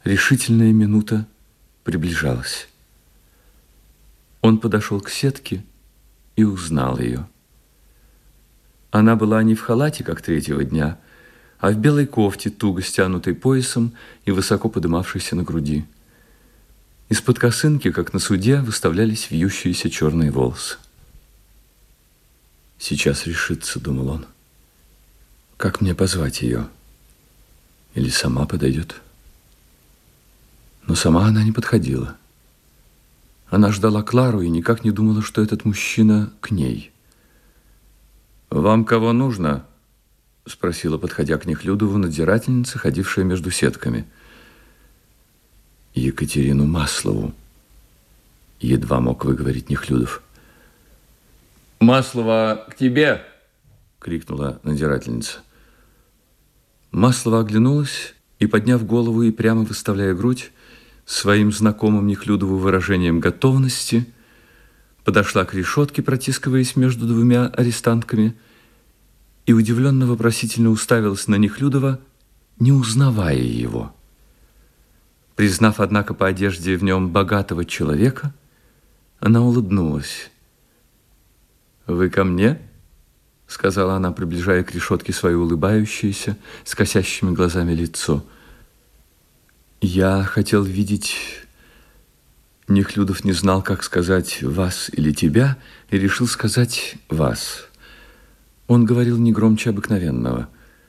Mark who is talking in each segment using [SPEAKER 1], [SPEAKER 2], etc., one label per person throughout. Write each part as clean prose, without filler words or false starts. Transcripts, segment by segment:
[SPEAKER 1] Решительная минута приближалась. Он подошел к сетке и узнал ее. Она была не в халате, как третьего дня, а в белой кофте, туго стянутой поясом и высоко подымавшейся на груди. Из-под косынки, как на суде, выставлялись вьющиеся черные волосы. «Сейчас решится», — думал он. «Как мне позвать ее? Или сама подойдет?» Но сама она не подходила. Она ждала Клару и никак не думала, что этот мужчина к ней. «Вам кого нужно?» — спросила, подходя к Нехлюдову, надзирательница, ходившая между сетками. «Екатерину Маслову», — едва мог выговорить Нехлюдов. «Маслова, к тебе!» — крикнула надзирательница. Маслова оглянулась и, подняв голову и прямо выставляя грудь, своим знакомым Нехлюдову выражением готовности, подошла к решетке, протискиваясь между двумя арестантками, и удивленно-вопросительно уставилась на Нехлюдова, не узнавая его. Признав, однако, по одежде в нем богатого человека, она улыбнулась. «Вы ко мне?» — сказала она, приближая к решетке свое улыбающееся, с косящими глазами лицо. «Я хотел видеть...» Нехлюдов не знал, как сказать «вас» или «тебя», и решил сказать «вас». Он говорил не громче обыкновенного.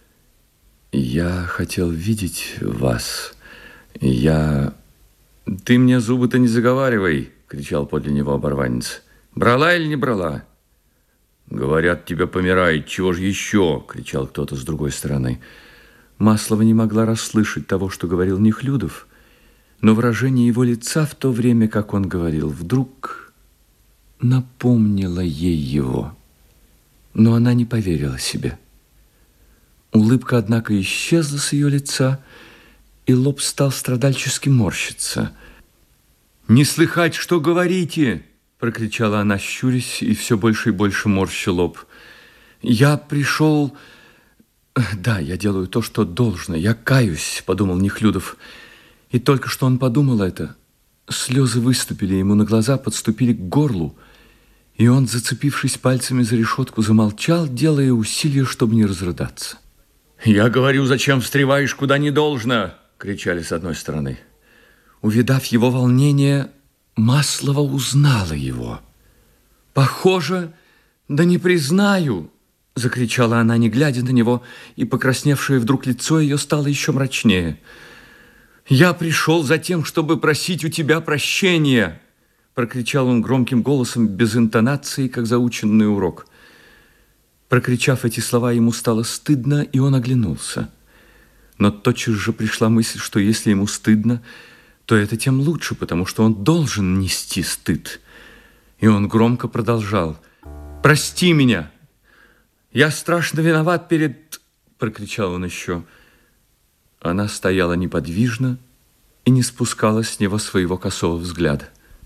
[SPEAKER 1] «Я хотел видеть вас. Я...» «Ты мне зубы-то не заговаривай!» — кричал подле него оборванец. «Брала или не брала?» «Говорят, тебя помирает. Чего же еще?» — кричал кто-то с другой стороны. Маслова не могла расслышать того, что говорил Нехлюдов, но выражение его лица в то время, как он говорил, вдруг напомнило ей его. Но она не поверила себе. Улыбка, однако, исчезла с ее лица, и лоб стал страдальчески морщиться. «Не слыхать, что говорите!» — прокричала она, щурясь, и все больше и больше морща лоб. «Я пришел... Да, я делаю то, что должно. Я каюсь», — подумал Нехлюдов. И только что он подумал это, слезы выступили ему на глаза, подступили к горлу, и он, зацепившись пальцами за решетку, замолчал, делая усилия, чтобы не разрыдаться. «Я говорю, зачем встреваешь, куда не должно?» — кричали с одной стороны. Увидав его волнение, Маслова узнала его. «Похоже, да не признаю!» — закричала она, не глядя на него, и покрасневшее вдруг лицо ее стало еще мрачнее. «Я пришел за тем, чтобы просить у тебя прощения!» — прокричал он громким голосом, без интонации, как заученный урок. Прокричав эти слова, ему стало стыдно, и он оглянулся. Но тотчас же пришла мысль, что если ему стыдно, то это тем лучше, потому что он должен нести стыд. И он громко продолжал. «Прости меня! Я страшно виноват перед...» — прокричал он еще. Она стояла неподвижно и не спускала с него своего косого взгляда.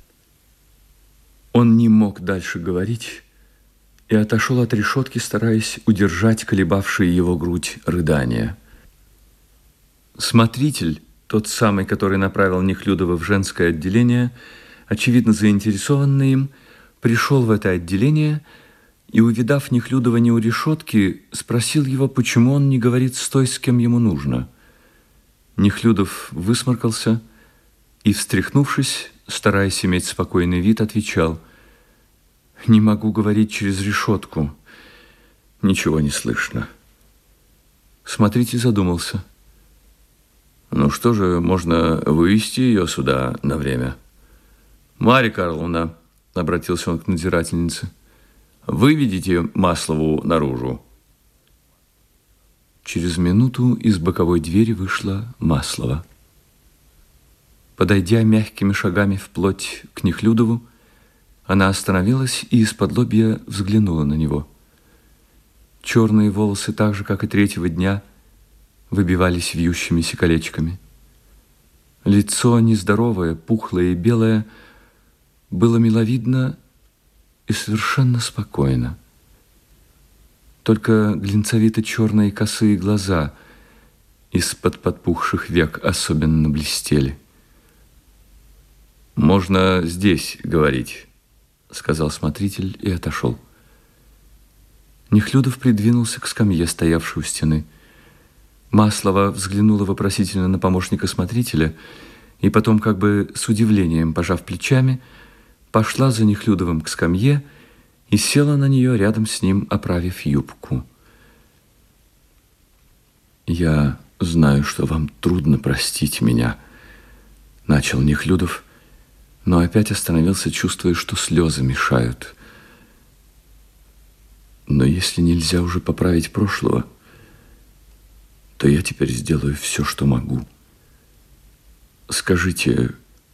[SPEAKER 1] Он не мог дальше говорить и отошел от решетки, стараясь удержать колебавшие его грудь рыдания. Смотритель, тот самый, который направил Нехлюдова в женское отделение, очевидно заинтересованный им, пришел в это отделение и, увидав Нехлюдова не у решетки, спросил его, почему он не говорит с той, с кем ему нужно. Нехлюдов высморкался и, встряхнувшись, стараясь иметь спокойный вид, отвечал: «Не могу говорить через решетку. Ничего не слышно». Смотритель задумался. «Ну что же, можно вывести ее сюда на время?» «Марья Карловна», — обратился он к надзирательнице, — «выведите Маслову наружу». Через минуту из боковой двери вышла Маслова. Подойдя мягкими шагами вплоть к Нехлюдову, она остановилась и исподлобья взглянула на него. Черные волосы, так же, как и третьего дня, выбивались вьющимися колечками. Лицо нездоровое, пухлое и белое, было миловидно и совершенно спокойно. Только глинцевито-черные косые глаза из-под подпухших век особенно блестели. «Можно здесь говорить», — сказал смотритель и отошел. Нехлюдов придвинулся к скамье, стоявшей у стены. Маслова взглянула вопросительно на помощника смотрителя и потом, как бы с удивлением пожав плечами, пошла за Нехлюдовым к скамье и села на нее рядом с ним, оправив юбку. «Я знаю, что вам трудно простить меня», — начал Нехлюдов, но опять остановился, чувствуя, что слезы мешают. «Но если нельзя уже поправить прошлого, то я теперь сделаю все, что могу. Скажите,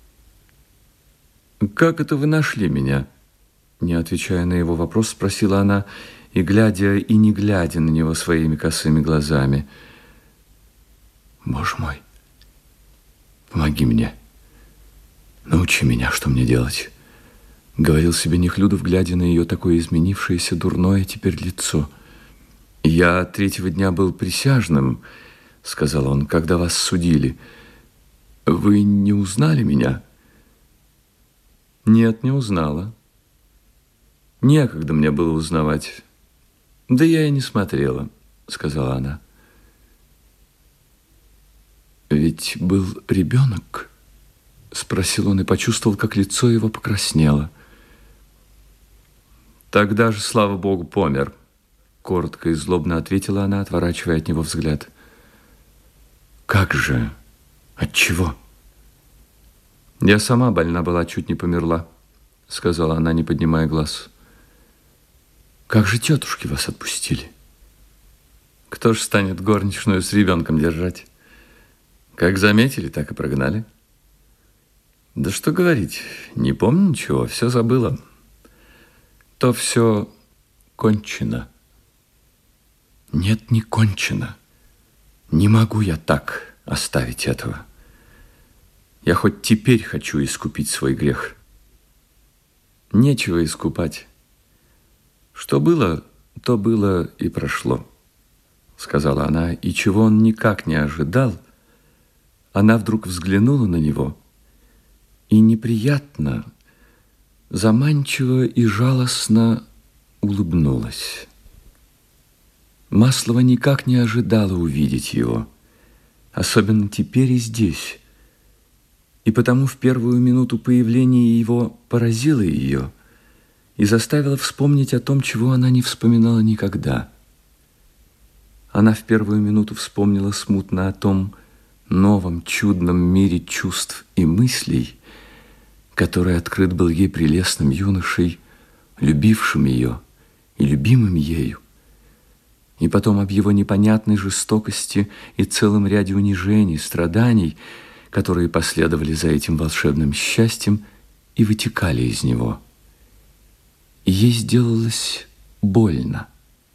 [SPEAKER 1] как это вы нашли меня?» Не отвечая на его вопрос, спросила она, и глядя и не глядя на него своими косыми глазами. «Боже мой, помоги мне, научи меня, что мне делать», — говорил себе Нехлюдов, глядя на ее такое изменившееся, дурное теперь лицо. «Я 3-го дня был присяжным», — сказал он, — «когда вас судили. Вы не узнали меня?» «Нет, не узнала. Некогда мне было узнавать. Да я и не смотрела», — сказала она. «Ведь был ребенок?» — спросил он и почувствовал, как лицо его покраснело. «Тогда же, слава Богу, помер», — коротко и злобно ответила она, отворачивая от него взгляд. «Как же? Отчего?» «Я сама больна была, чуть не померла», — сказала она, не поднимая глаз. «Как же тетушки вас отпустили?» «Кто ж станет горничную с ребенком держать? Как заметили, так и прогнали». «Да что говорить, не помню ничего, все забыла. То все кончено». «Нет, не кончено. Не могу я так оставить этого. Я хоть теперь хочу искупить свой грех». «Нечего искупать. Что было, то было и прошло», — сказала она, и чего он никак не ожидал, она вдруг взглянула на него и неприятно, заманчиво и жалостно улыбнулась. Маслова никак не ожидала увидеть его, особенно теперь и здесь, и потому в первую минуту появления его поразило ее и заставило вспомнить о том, чего она не вспоминала никогда. Она в первую минуту вспомнила смутно о том новом чудном мире чувств и мыслей, который открыт был ей прелестным юношей, любившим ее и любимым ею, и потом об его непонятной жестокости и целом ряде унижений, страданий, которые последовали за этим волшебным счастьем и вытекали из него. И ей сделалось больно.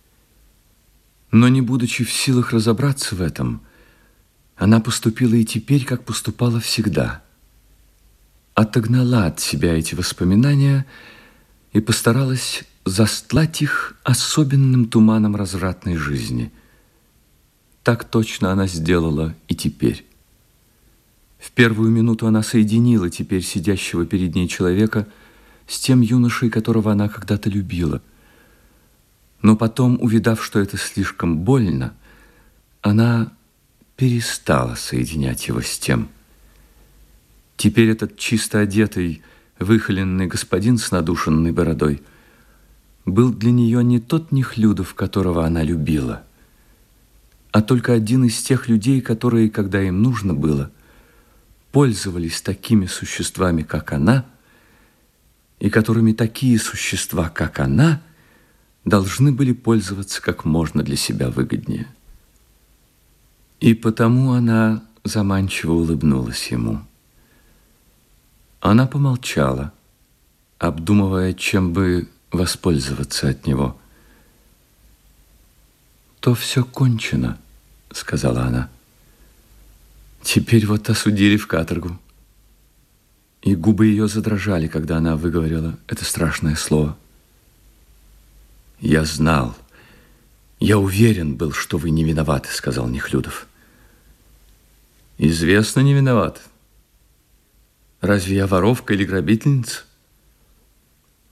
[SPEAKER 1] Но не будучи в силах разобраться в этом, она поступила и теперь, как поступала всегда. Отогнала от себя эти воспоминания и постаралась застлать их особенным туманом развратной жизни. Так точно она сделала и теперь. В первую минуту она соединила теперь сидящего перед ней человека с тем юношей, которого она когда-то любила. Но потом, увидав, что это слишком больно, она перестала соединять его с тем. Теперь этот чисто одетый, выхоленный господин с надушенной бородой был для нее не тот Нехлюдов, которого она любила, а только один из тех людей, которые, когда им нужно было, пользовались такими существами, как она, и которыми такие существа, как она, должны были пользоваться как можно для себя выгоднее. И потому она заманчиво улыбнулась ему. Она помолчала, обдумывая, чем бы воспользоваться от него. «То все кончено», — сказала она. «Теперь вот осудили в каторгу». И губы ее задрожали, когда она выговорила это страшное слово. «Я знал, я уверен был, что вы не виноваты», — сказал Нехлюдов. Известно, не виноват. Разве я воровка или грабительница?